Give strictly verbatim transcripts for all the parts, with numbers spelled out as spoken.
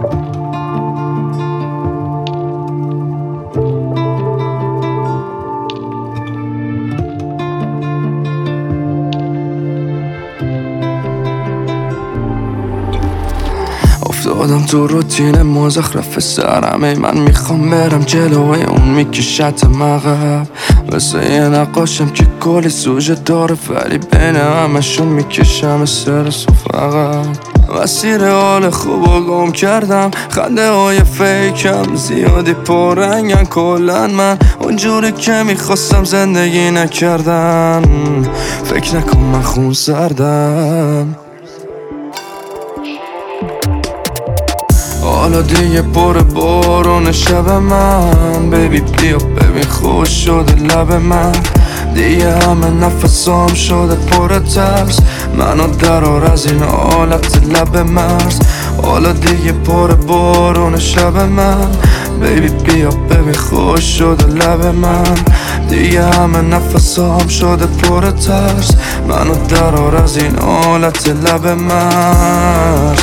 افتادم تو روتین مزخرف سرمه، من میخوام برم جلوی اون میکشت مغب، مثل یه نقاشم که کلی سوژه داره ولی بین همشون میکشم استرس و فقط مسیر حال خوب و گم کردم، خنده های فیکم زیادی پررنگن، کلن من اونجوری که میخواستم زندگی نکردن، فکر نکن من خون سردم. حالا دیگه پر بارون شب من، بیبی بیا ببین خوش شده لب من، دیگه همه نفسام شده پر ترس، منو درار از این حالت لب مرز. حالا دیگه پر بارون شب من، بیبی بیا ببین خوش شده لب من، دیگه همه نفسام شده پر ترس، منو درار از این حالت لب مرز.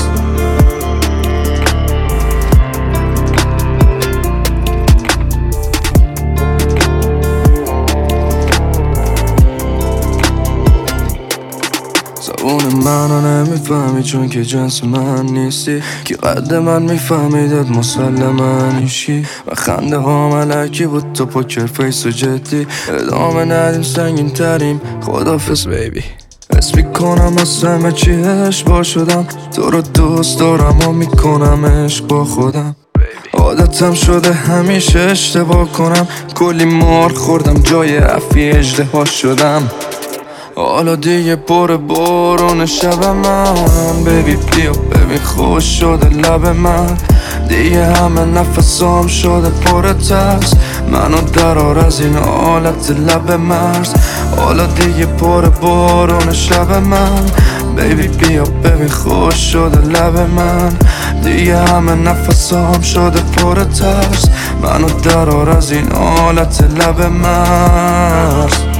زبون منو نمیفهمی چون که جنس من نیستی، که قد من میفهمیدت مسلما نیشی، و خنده ها ملکی بود تو پوکر فیس و جدی، ادامه ندیم سنگین تریم خدافز بیبی. حس میکنم از همه چی اشباه شدم، تو رو دوست دارم و میکنم عشق با خودم، عادتم شده همیشه اشتباه کنم، کلی مار خوردم جای عفی اژدها شدم. حالا دیگه پر بارون شب من، بیبی بیا ببین خوش شده لب من، دیگه همه نفسام شده پر ترس، منو درار از این حالت لب مرز. حالا دیگه پر بارون شب من، بیبی بیا ببین خوش شده لب من، دیگه همه نفسام شده پر ترس، منو درار از این حالت لب مرز.